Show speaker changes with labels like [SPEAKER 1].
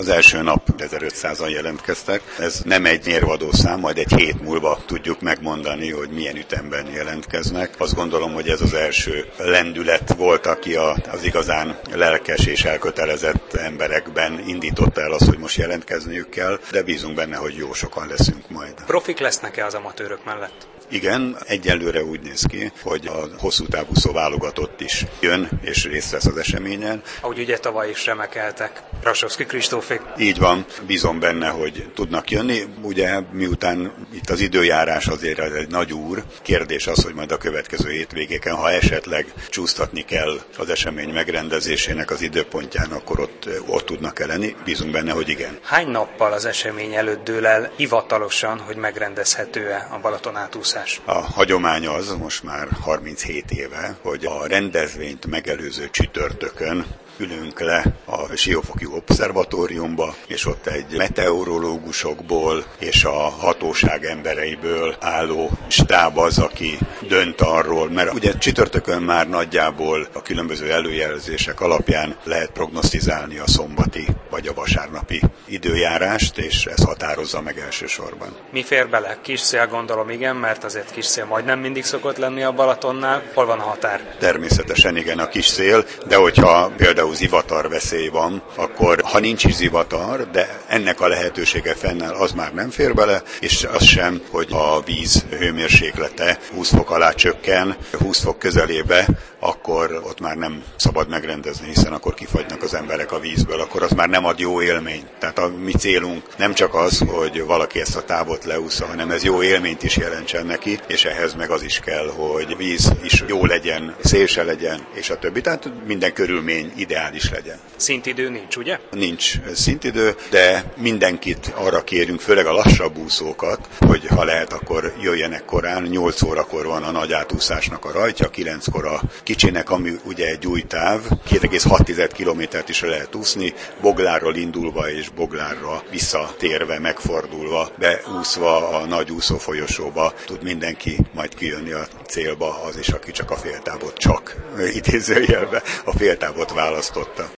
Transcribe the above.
[SPEAKER 1] Az első nap 1500-an jelentkeztek. Ez nem egy mérvadó szám, majd egy hét múlva tudjuk megmondani, hogy milyen ütemben jelentkeznek. Azt gondolom, hogy ez az első lendület volt, aki az igazán lelkes és elkötelezett emberekben indította el azt, hogy most jelentkezniük kell, de bízunk benne, hogy jó sokan leszünk majd.
[SPEAKER 2] Profik lesznek-e az amatőrök mellett?
[SPEAKER 1] Igen, egyelőre úgy néz ki, hogy a hosszú távúszó válogatott is jön és részt vesz az eseményen.
[SPEAKER 2] Ahogy ugye tavaly is remekeltek Brassowski Kristófék.
[SPEAKER 1] Így van, bízom benne, hogy tudnak jönni. Ugye miután itt az időjárás azért egy nagy úr, kérdés az, hogy majd a következő hétvégéken, ha esetleg csúsztatni kell az esemény megrendezésének az időpontján, akkor ott tudnak lenni. Bízunk benne, hogy igen.
[SPEAKER 2] Hány nappal az esemény előtt dől el hivatalosan, hogy megrendezhető-e a Balaton átúszás?
[SPEAKER 1] A hagyomány az, most már 37 éve, hogy a rendezvényt megelőző csütörtökön ülünk le a Siófoki Obszervatóriumba, és ott egy meteorológusokból és a hatóság embereiből álló stáb az, aki dönt arról, mert ugye csütörtökön már nagyjából a különböző előjelzések alapján lehet prognosztizálni a szombati vagy a vasárnapi időjárást, és ez határozza meg elsősorban.
[SPEAKER 2] Mi fér bele? Kis szél, gondolom, igen, mert azért kis szél majdnem mindig szokott lenni a Balatonnál. Hol van a határ?
[SPEAKER 1] Természetesen igen, a kis szél, de hogyha például zivatar veszély van, akkor ha nincs is zivatar, de ennek a lehetősége fennáll, az már nem fér bele, és az sem, hogy a víz hőmérséklete 20 fok alá csökken, 20 fok közelébe, akkor ott már nem szabad megrendezni, hiszen akkor kifagynak az emberek a vízből, akkor az már nem ad jó élményt. Tehát a mi célunk nem csak az, hogy valaki ezt a távot leúszza, hanem ez jó élményt is jelentsen neki, és ehhez meg az is kell, hogy víz is jó legyen, szél se legyen, és a többi. Tehát minden körülmény ideális legyen.
[SPEAKER 2] Szintidő nincs, ugye?
[SPEAKER 1] Nincs szintidő, de mindenkit arra kérünk, főleg a lassabb úszókat, hogy ha lehet, akkor jöjjenek korán. 8 órakor van a nagy átúszásnak a rajtja, 9-kor a kicsinek, ami ugye egy új táv, 2,6 kilométert is lehet úszni, Boglárról indulva és Boglárra visszatérve, megfordulva, beúszva a nagy úszófolyosóba tud mindenki majd kijönni a célba, az is, aki csak a féltávot, csak idézőjelbe a féltávot választotta.